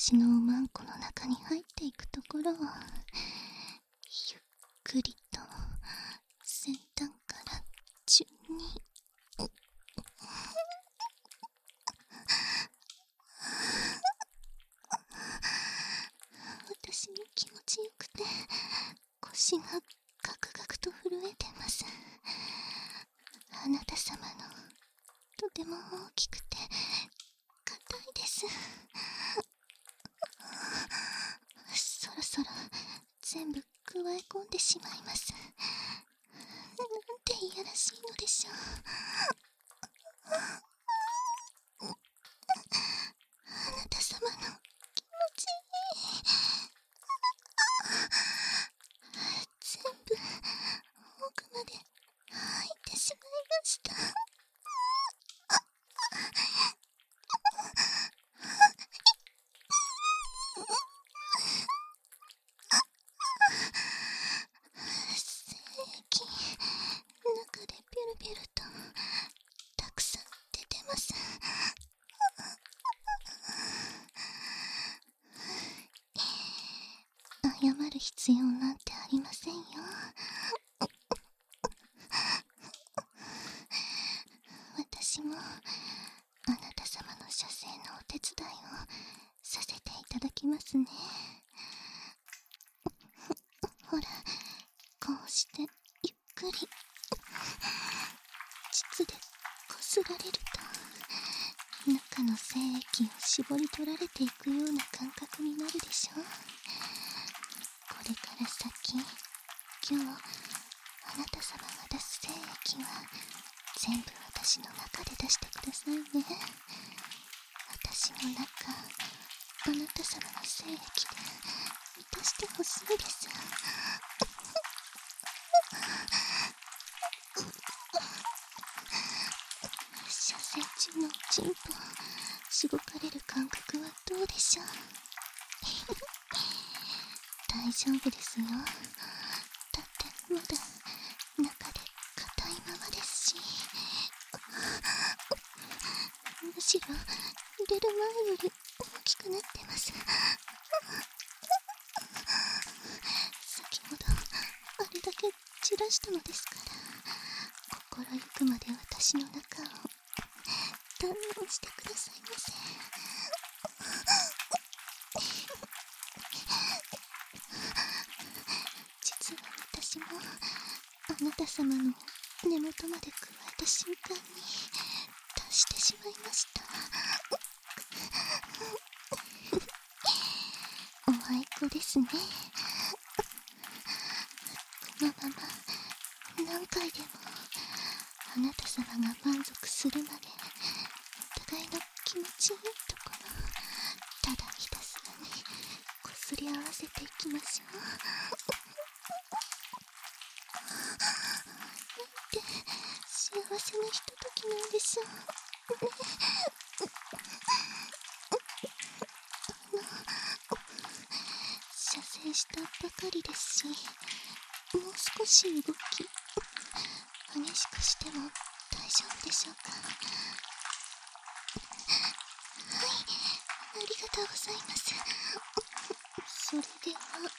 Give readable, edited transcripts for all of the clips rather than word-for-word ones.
私のおまんこの中に入っていくところを、ゆっくりと先端から順に私も気持ちよくて腰がガクガクと震えてます。あなた様のとても大きくて硬いです。そろそろ全部加え込んでしまいます。なんていやらしいのでしょう。あなた様の気持ちいい。全部奥まで入ってしまいました。精液、中でピュルピュルとたくさん出てます。謝る必要なんてありませんよ。私もあなた様の射精のお手伝いをさせていただきますね。ほら、こうしてゆっくり膣でこすられると中の精液を絞り取られていくような感覚になるでしょう。これから先、今日あなた様が出す精液は全部私の中で出してくださいね。私の中、あなた様の精液で満たしてほしいです。射精中のチンポをしごかれる感覚はどうでしょう。大丈夫ですよ。だってまだ中で硬いままですし、むしろ入れる前より大きくなってます。先ほどあれだけ散らしたのですから、心ゆくまで私の中を堪能してくださいませ。実は私もあなた様の根元まで加えた瞬間に達してしまいました。おあいこですね。このまま何回でもあなた様が満足するまでお互いの気持ちいいところをただひたすらにこすり合わせていきましょう。なんて幸せなひとときなんでしょうね。射精したばかりですし、もう少し動き激しくしても大丈夫でしょうか。はい、ありがとうございます。それでは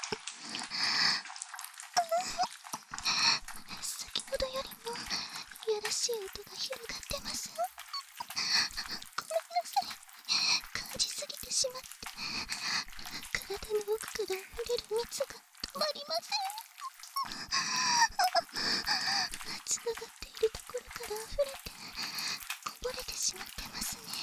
先ほどよりもいやらしい音が広がってます。ごめんなさい、感じすぎてしまって体の奥から溢れる蜜が止まりません。つながっているところから溢れてこぼれてしまってますね。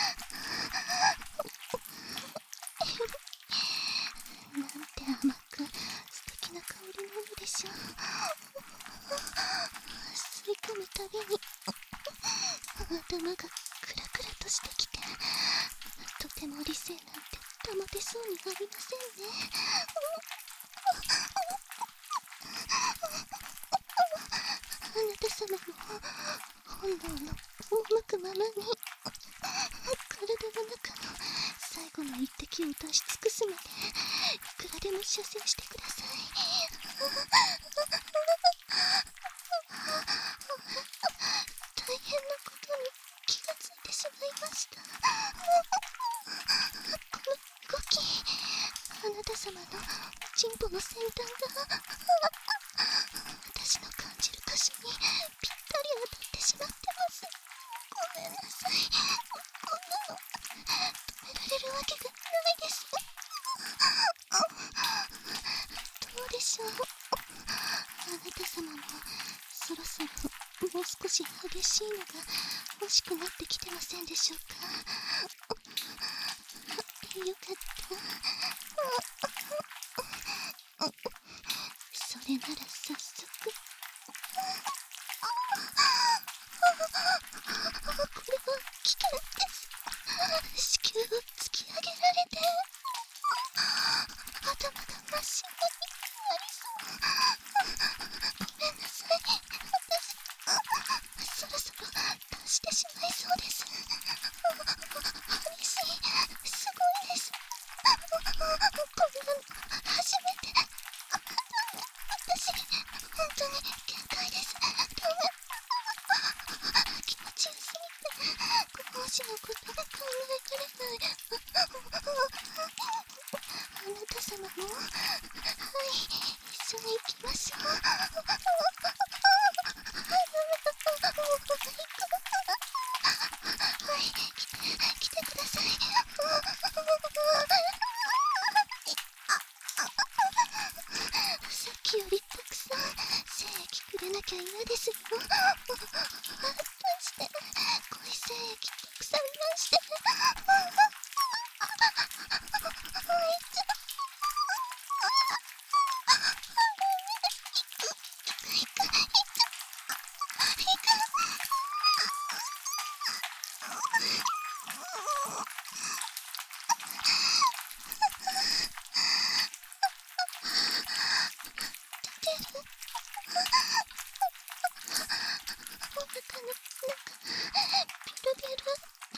なんて甘く素敵な香りなのでしょう。吸い込むたびに頭がクラクラとしてきて、とても理性なんて保てそうにありませんね。あなた様の本能の赴くままに体の中の最後の一滴を出し尽くすまでいくらでも射精してください。大変なことに気がついてしまいました。こチンポの先端が私の感じる箇所にぴったり当たってしまってます。ごめんなさい。こんなの止められるわけがないです。どうでしょう。あなた様もそろそろもう少し激しいのが欲しくなってきてませんでしょうか。よかった。それなら早速。これは危険です。子宮を突き上げられて頭が真っ白になりそう。ごめんなさい。私そろそろ出してしまいそうです。激しい。すごいです。こんなの初めて。私本当に限界です。ダメ。気持ちよすぎてご奉仕のことが考えられない。あなた様も一緒に行きましょう。来てください。さっきよりたくさん精液くれなきゃ嫌ですよ。出して濃い精液たくさん出して。お腹の中ビルビルって。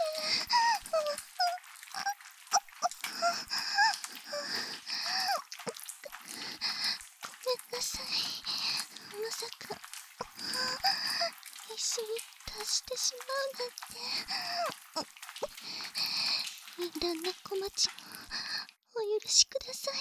ごめんなさい。まさか一緒に出してしまうなんて。みんな猫町もお許しください。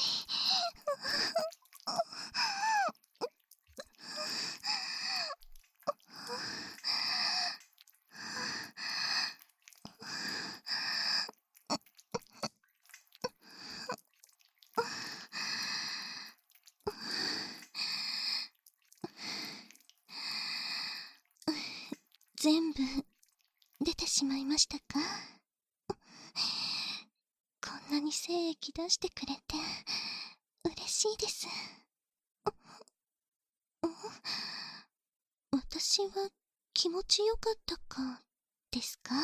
全部出てしまいましたか？こんなに精液出してくれて嬉しいです。私は気持ちよかったかですか？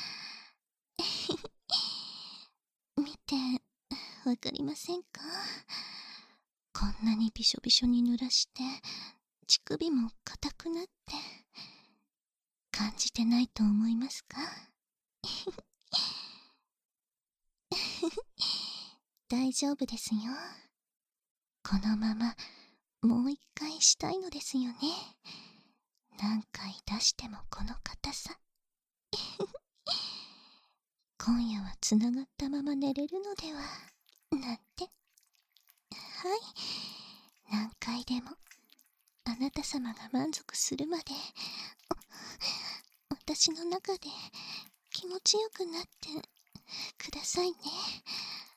見てわかりませんか？こんなにびしょびしょに濡らして乳首も硬くなって感じてないと思いますか？大丈夫ですよ。このままもう一回したいのですよね。何回出してもこの硬さ。今夜はつながったまま寝れるのではなんて。はい、何回でもあなた様が満足するまで私の中で気持ちよくなってくださいね。